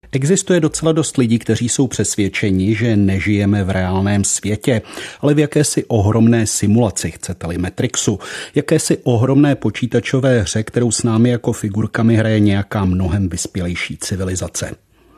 Existuje docela dost lidí, kteří jsou přesvědčeni, že nežijeme v reálném světě, ale v jakési ohromné simulaci, chcete-li Matrixu, jakési ohromné počítačové hře, kterou s námi jako figurkami hraje nějaká mnohem vyspělejší civilizace.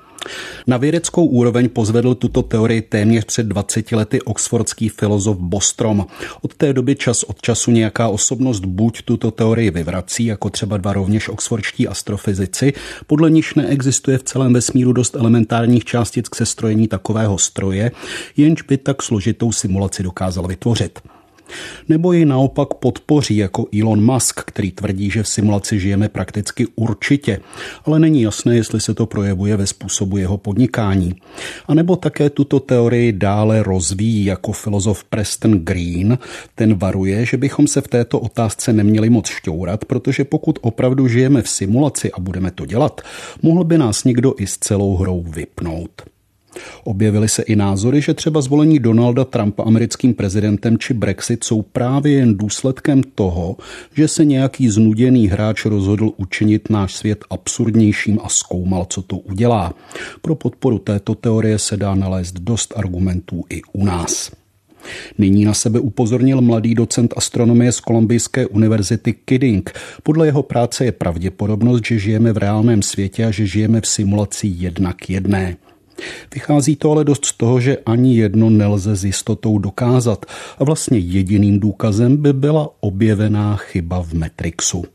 Na vědeckou úroveň pozvedl tuto teorii téměř před 20 lety oxfordský filozof Bostrom. Od té doby čas od času nějaká osobnost buď tuto teorii vyvrací, jako třeba dva rovněž oxfordští astrofyzici, podle nichž neexistuje v celém vesmíru dost elementárních částic k sestrojení takového stroje, jenž by tak složitou simulaci dokázal vytvořit. Nebo ji naopak podpoří jako Elon Musk, který tvrdí, že v simulaci žijeme prakticky určitě, ale není jasné, jestli se to projevuje ve způsobu jeho podnikání. A nebo také tuto teorii dále rozvíjí jako filozof Preston Green. Ten varuje, že bychom se v této otázce neměli moc šťourat, protože pokud opravdu žijeme v simulaci a budeme to dělat, mohl by nás někdo i s celou hrou vypnout. Objevily se i názory, že třeba zvolení Donalda Trumpa americkým prezidentem či Brexit jsou právě jen důsledkem toho, že se nějaký znuděný hráč rozhodl učinit náš svět absurdnějším a zkoumal, co to udělá. Pro podporu této teorie se dá nalézt dost argumentů i u nás. Nyní na sebe upozornil mladý docent astronomie z Kolumbijské univerzity Kidding. Podle jeho práce je pravděpodobnost, že žijeme v reálném světě a že žijeme v simulaci 1:1. Vychází to ale dost z toho, že ani jedno nelze s jistotou dokázat a vlastně jediným důkazem by byla objevená chyba v Matrixu.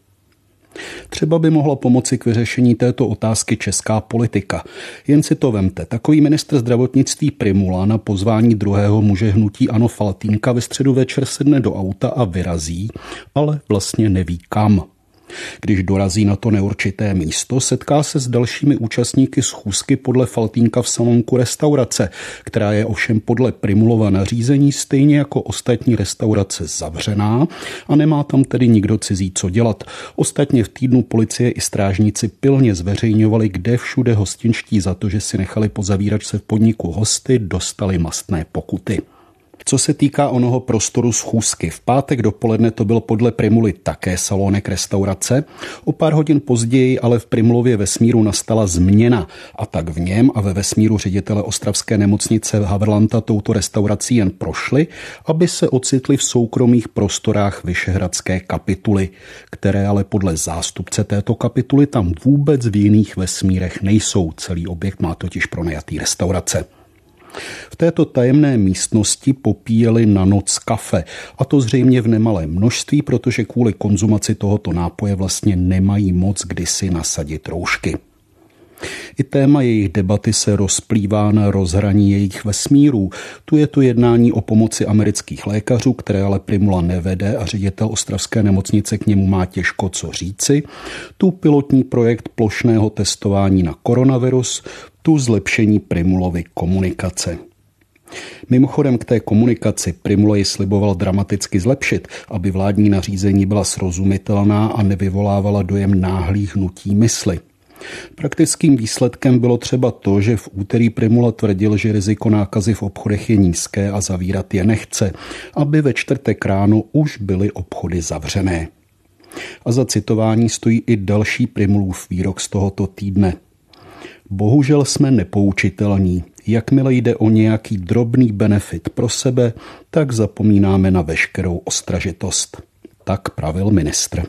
Třeba by mohla pomoci k vyřešení této otázky česká politika. Jen si to vemte. Takový ministr zdravotnictví Prymula na pozvání druhého muže hnutí ANO Faltýnka ve středu večer sedne do auta a vyrazí, ale vlastně neví kam. Když dorazí na to neurčité místo, setká se s dalšími účastníky schůzky podle Faltýnka v salonku restaurace, která je ovšem podle Prymulova nařízení stejně jako ostatní restaurace zavřená a nemá tam tedy nikdo cizí co dělat. Ostatně v týdnu policie i strážníci pilně zveřejňovali, kde všude hostinští za to, že si nechali po zavíračce v podniku hosty, dostali mastné pokuty. Co se týká onoho prostoru schůzky, v pátek dopoledne to byl podle Prymuly také salonek restaurace. O pár hodin později ale v Prymulově vesmíru nastala změna a tak v něm a ve vesmíru ředitele ostravské nemocnice Havrlanta touto restaurací jen prošli, aby se ocitli v soukromých prostorách Vyšehradské kapituly, které ale podle zástupce této kapituly tam vůbec v jiných vesmírech nejsou. Celý objekt má totiž pronajatý restaurace. V této tajemné místnosti popíjeli na noc kafe, a to zřejmě v nemalém množství, protože kvůli konzumaci tohoto nápoje vlastně nemají moc kdy si nasadit roušky. I téma jejich debaty se rozplývá na rozhraní jejich vesmírů. Tu je to jednání o pomoci amerických lékařů, které ale Prymula nevede a ředitel ostravské nemocnice k němu má těžko co říci. Tu pilotní projekt plošného testování na koronavirus, tu zlepšení Prymulovy komunikace. Mimochodem k té komunikaci Prymula ji sliboval dramaticky zlepšit, aby vládní nařízení byla srozumitelná a nevyvolávala dojem náhlých hnutí mysli. Praktickým výsledkem bylo třeba to, že v úterý Prymula tvrdil, že riziko nákazy v obchodech je nízké a zavírat je nechce, aby ve čtvrtek ráno už byly obchody zavřené. A za citování stojí i další Prymulův výrok z tohoto týdne. Bohužel jsme nepoučitelní. Jakmile jde o nějaký drobný benefit pro sebe, tak zapomínáme na veškerou ostražitost. Tak pravil ministr.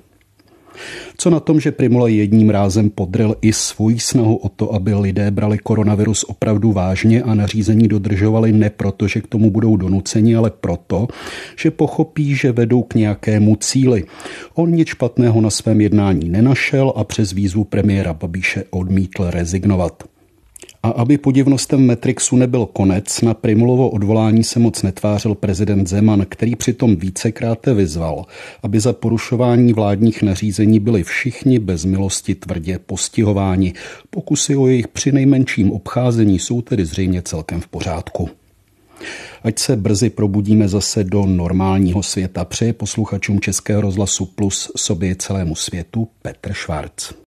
Co na tom, že Prymula jedním rázem podryl i svoji snahu o to, aby lidé brali koronavirus opravdu vážně a nařízení dodržovali ne proto, že k tomu budou donuceni, ale proto, že pochopí, že vedou k nějakému cíli. On nic špatného na svém jednání nenašel a přes výzvu premiéra Babiše odmítl rezignovat. A aby podivnostem Matrixu nebyl konec, na Prymulovo odvolání se moc netvářil prezident Zeman, který přitom vícekráte vyzval, aby za porušování vládních nařízení byli všichni bez milosti tvrdě postihováni. Pokusy o jejich přinejmenším obcházení jsou tedy zřejmě celkem v pořádku. Ať se brzy probudíme zase do normálního světa, přeje posluchačům Českého rozhlasu Plus, sobě celému světu Petr Švarc.